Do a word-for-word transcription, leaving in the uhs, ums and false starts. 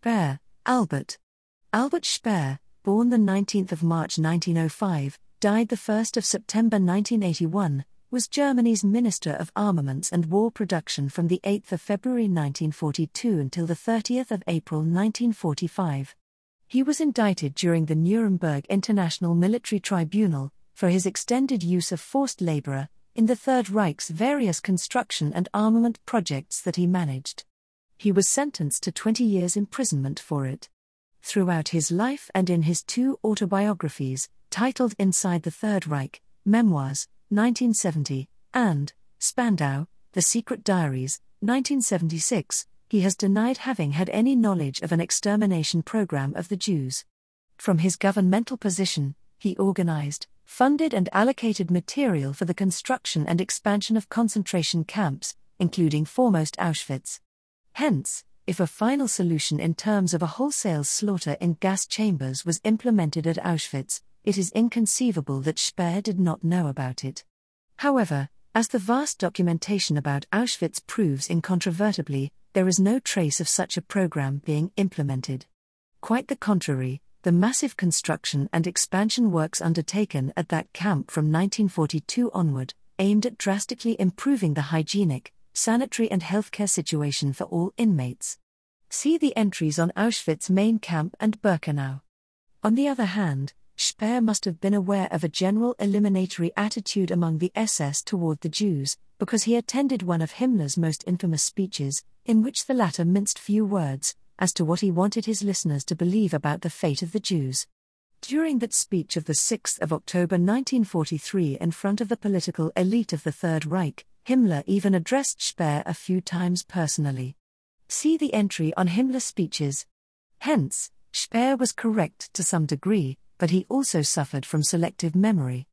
Speer, Albert. Albert Speer, born the nineteenth of March nineteen oh five, died the first of September nineteen eighty-one, was Germany's Minister of Armaments and War Production from the eighth of February nineteen forty-two until the thirtieth of April nineteen forty-five. He was indicted during the Nuremberg International Military Tribunal for his extended use of forced labor in the Third Reich's various construction and armament projects that he managed. He was sentenced to twenty years imprisonment for it. Throughout his life and in his two autobiographies, titled Inside the Third Reich, Memoirs, nineteen seventy, and Spandau, The Secret Diaries, nineteen seventy-six, he has denied having had any knowledge of an extermination program of the Jews. From his governmental position, he organized, funded and allocated material for the construction and expansion of concentration camps, including foremost Auschwitz. Hence, if a final solution in terms of a wholesale slaughter in gas chambers was implemented at Auschwitz, it is inconceivable that Speer did not know about it. However, as the vast documentation about Auschwitz proves incontrovertibly, there is no trace of such a program being implemented. Quite the contrary, the massive construction and expansion works undertaken at that camp from nineteen forty-two onward, aimed at drastically improving the hygienic, sanitary and healthcare situation for all inmates. See the entries on Auschwitz main camp and Birkenau. On the other hand, Speer must have been aware of a general eliminatory attitude among the S S toward the Jews, because he attended one of Himmler's most infamous speeches, in which the latter minced few words, as to what he wanted his listeners to believe about the fate of the Jews. During that speech of the sixth of October nineteen forty-three in front of the political elite of the Third Reich, Himmler even addressed Speer a few times personally. See the entry on Himmler speeches. Hence, Speer was correct to some degree, but he also suffered from selective memory.